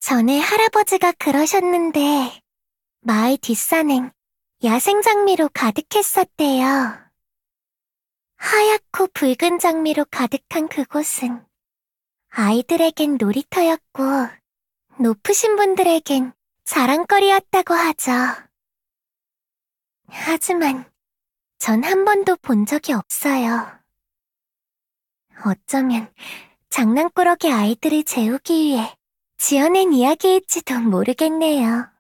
전에 할아버지가 그러셨는데 마을 뒷산은 야생 장미로 가득했었대요. 하얗고 붉은 장미로 가득한 그곳은 아이들에겐 놀이터였고 높으신 분들에겐 자랑거리였다고 하죠. 하지만 전 한 번도 본 적이 없어요. 어쩌면 장난꾸러기 아이들을 재우기 위해 지어낸 이야기일지도 모르겠네요.